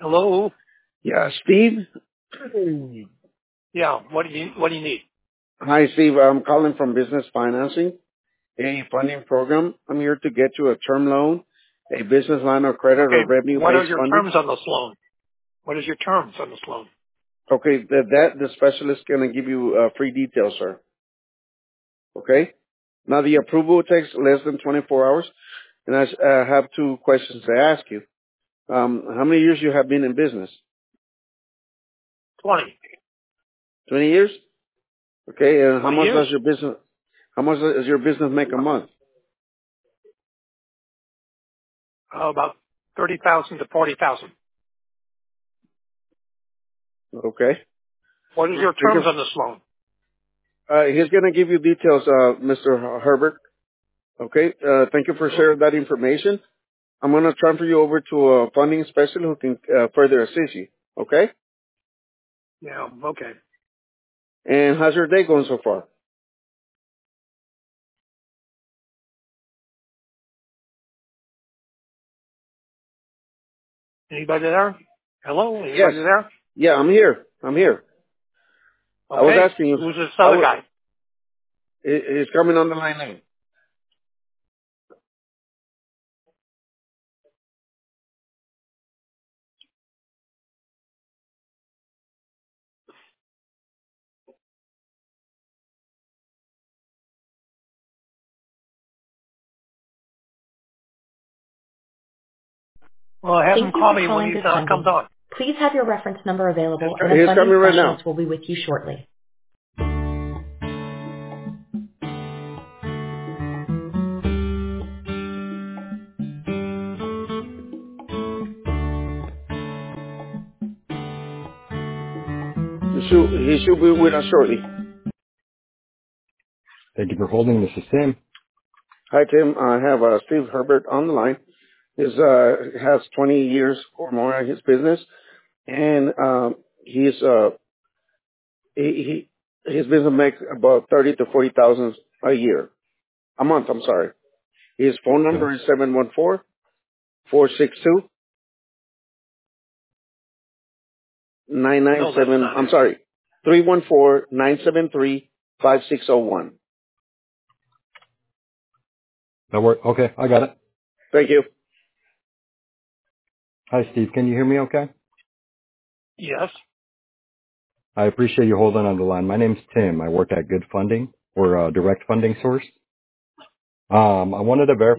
Hello? Yeah, Steve? Yeah, what do you need? Hi, Steve. I'm calling from Business Financing, a funding program. I'm here to get you a term loan, a business line of credit or Okay, what are revenue-based your funding. terms on this loan? What is your terms on this loan? Okay, the specialist going to give you free details, sir. Okay? Now, the approval takes less than 24 hours, and I have two questions to ask you. How many years you have been in business? 20. 20 years? Okay, and 20 years? how much does your business make a month? About 30,000 to 40,000. Okay. What is your terms on this loan? He's going to give you details, Mr. Herbert. Okay. Thank you for sharing that information. I'm going to transfer you over to a funding specialist who can further assist you. Okay. Yeah, okay. And how's your day going so far? Anybody there? Hello? Anybody Yes. there? Yeah, I'm here. I was Okay. asking you. Who's this other guy? He's coming on the line now. Well, have him Thank you call for me when calling he Good comes Funding. on. Please have your reference number available, and a He's funding coming right now. specialist will be with you shortly. He should be with us shortly. Thank you for holding. This is Tim. Hi, Tim. I have Steve Herbert on the line. His has 20 years or more in his business, and he's his business makes about 30 to 40,000 a month. I'm sorry. His phone Okay. number is 714-462-9997. No, that's not I'm it. sorry, 314-973-5601. That work? Okay, I got it. Thank you. Hi, Steve. Can you hear me okay? Yes. I appreciate you holding on the line. My name's Tim. I work at Good Funding. We're a direct funding source. I wanted to verify